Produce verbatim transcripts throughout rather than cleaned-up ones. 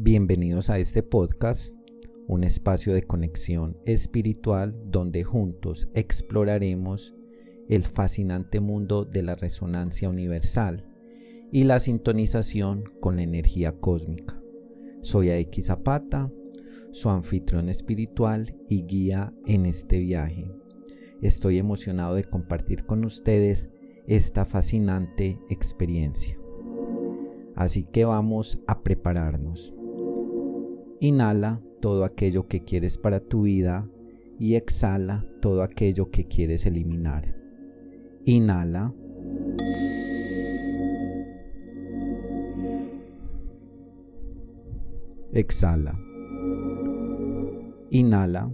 Bienvenidos a este podcast, un espacio de conexión espiritual donde juntos exploraremos el fascinante mundo de la resonancia universal y la sintonización con la energía cósmica. Soy Aiki Zapata, su anfitrión espiritual y guía en este viaje. Estoy emocionado de compartir con ustedes esta fascinante experiencia. Así que vamos a prepararnos. Inhala todo aquello que quieres para tu vida y exhala todo aquello que quieres eliminar. Inhala. Exhala. Inhala.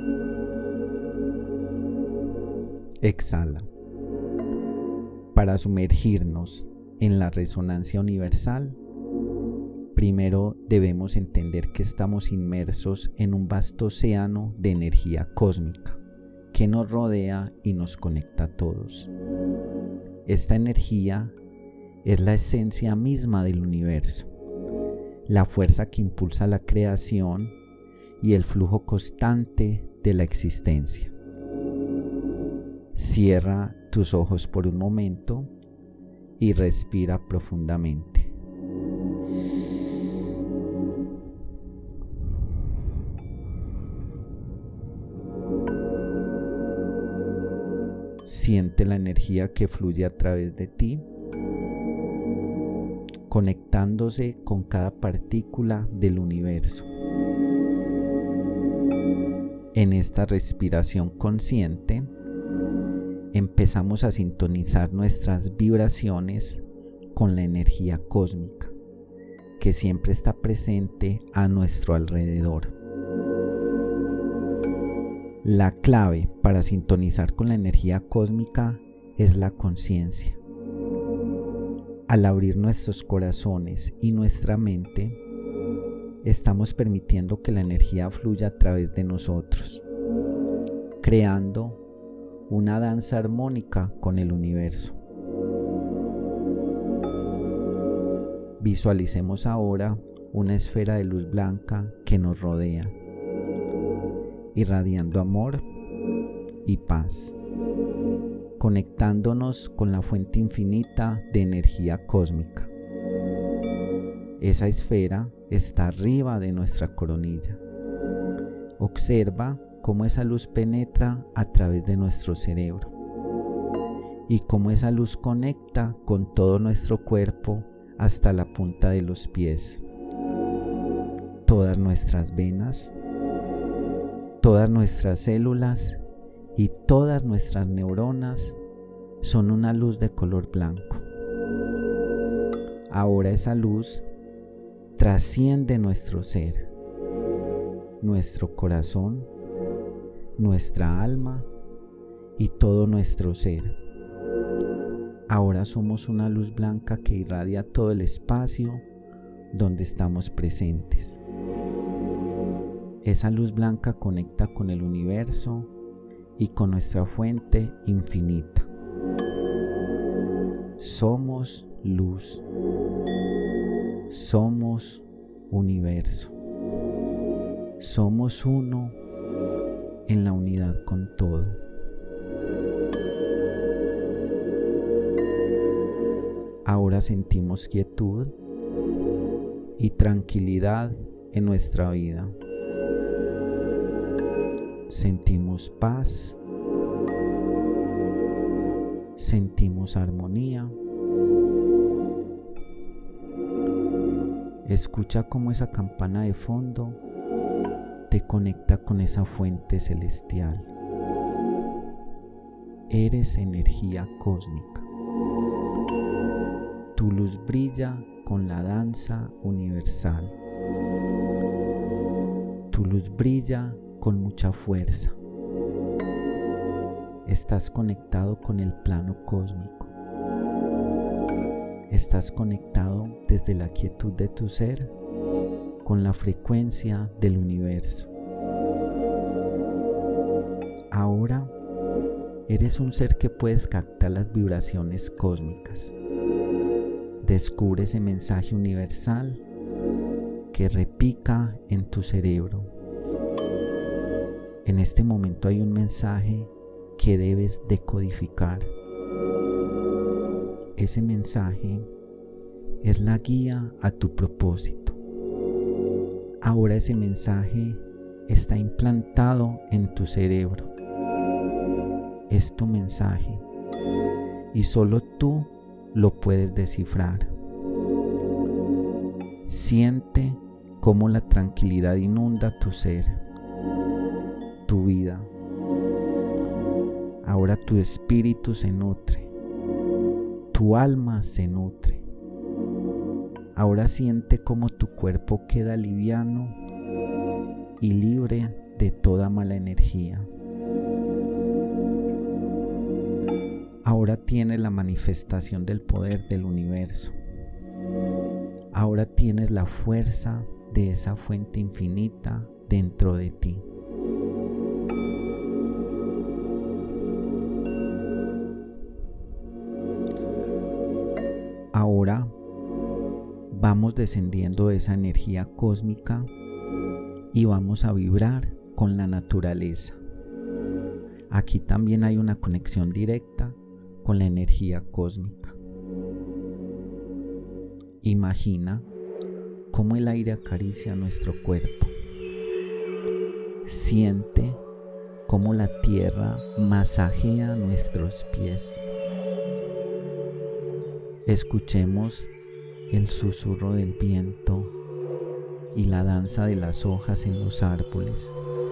Exhala. Para sumergirnos en la resonancia universal, primero debemos entender que estamos inmersos en un vasto océano de energía cósmica que nos rodea y nos conecta a todos. Esta energía es la esencia misma del universo, la fuerza que impulsa la creación y el flujo constante de la existencia. Cierra tus ojos por un momento y respira profundamente. Siente la energía que fluye a través de ti, conectándose con cada partícula del universo. En esta respiración consciente, empezamos a sintonizar nuestras vibraciones con la energía cósmica, que siempre está presente a nuestro alrededor. La clave para sintonizar con la energía cósmica es la conciencia. Al abrir nuestros corazones y nuestra mente, estamos permitiendo que la energía fluya a través de nosotros, creando una danza armónica con el universo. Visualicemos ahora una esfera de luz blanca que nos rodea, irradiando amor y paz, conectándonos con la fuente infinita de energía cósmica. Esa esfera está arriba de nuestra coronilla. Observa cómo esa luz penetra a través de nuestro cerebro y cómo esa luz conecta con todo nuestro cuerpo hasta la punta de los pies. Todas nuestras venas, todas nuestras células y todas nuestras neuronas son una luz de color blanco. Ahora esa luz trasciende nuestro ser, nuestro corazón, nuestra alma y todo nuestro ser. Ahora somos una luz blanca que irradia todo el espacio donde estamos presentes. Esa luz blanca conecta con el universo y con nuestra fuente infinita. Somos luz. Somos universo. Somos uno en la unidad con todo. Ahora sentimos quietud y tranquilidad en nuestra vida. Sentimos paz, sentimos armonía. Escucha cómo esa campana de fondo te conecta con esa fuente celestial. Eres energía cósmica. Tu luz brilla con la danza universal. Tu luz brilla con mucha fuerza. Estás conectado con el plano cósmico. Estás conectado desde la quietud de tu ser con la frecuencia del universo. Ahora eres un ser que puedes captar las vibraciones cósmicas. Descubre ese mensaje universal que repica en tu cerebro. En este momento hay un mensaje que debes decodificar. Ese mensaje es la guía a tu propósito. Ahora ese mensaje está implantado en tu cerebro. Es tu mensaje y solo tú lo puedes descifrar. Siente cómo la tranquilidad inunda tu ser, tu vida. Ahora tu espíritu se nutre, tu alma se nutre. Ahora siente cómo tu cuerpo queda liviano y libre de toda mala energía. Ahora tienes la manifestación del poder del universo. Ahora tienes la fuerza de esa fuente infinita dentro de ti. Ahora vamos descendiendo de esa energía cósmica y vamos a vibrar con la naturaleza. Aquí también hay una conexión directa con la energía cósmica. Imagina cómo el aire acaricia nuestro cuerpo. Siente cómo la tierra masajea nuestros pies. Escuchemos el susurro del viento y la danza de las hojas en los árboles.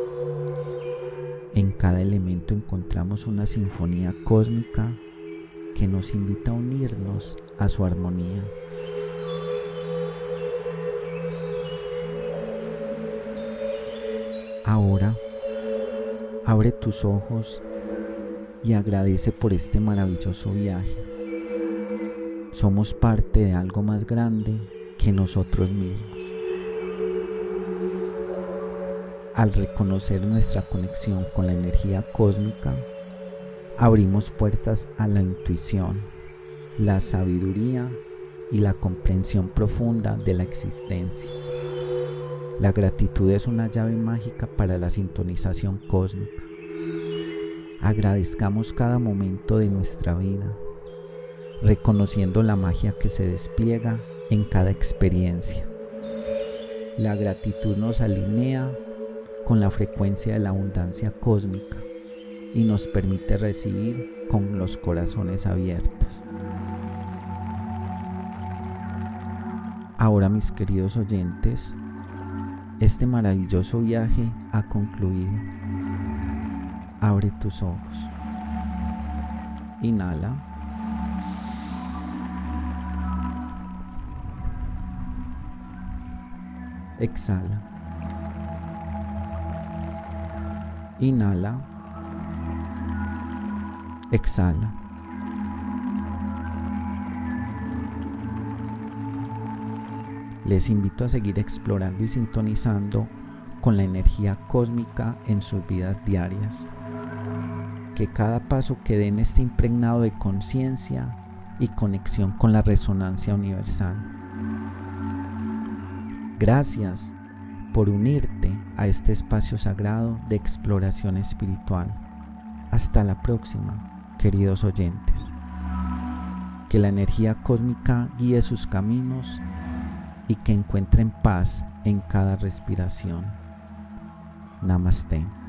En cada elemento encontramos una sinfonía cósmica que nos invita a unirnos a su armonía. Ahora, abre tus ojos y agradece por este maravilloso viaje. Somos parte de algo más grande que nosotros mismos. Al reconocer nuestra conexión con la energía cósmica, abrimos puertas a la intuición, la sabiduría y la comprensión profunda de la existencia. La gratitud es una llave mágica para la sintonización cósmica. Agradezcamos cada momento de nuestra vida, reconociendo la magia que se despliega en cada experiencia. La gratitud nos alinea con la frecuencia de la abundancia cósmica y nos permite recibir con los corazones abiertos. Ahora, mis queridos oyentes, este maravilloso viaje ha concluido. Abre tus ojos. Inhala. Exhala. Inhala. Exhala. Les invito a seguir explorando y sintonizando con la energía cósmica en sus vidas diarias. Que cada paso que den esté impregnado de conciencia y conexión con la resonancia universal. Gracias por unirte a este espacio sagrado de exploración espiritual. Hasta la próxima, queridos oyentes. Que la energía cósmica guíe sus caminos y que encuentren paz en cada respiración. Namaste.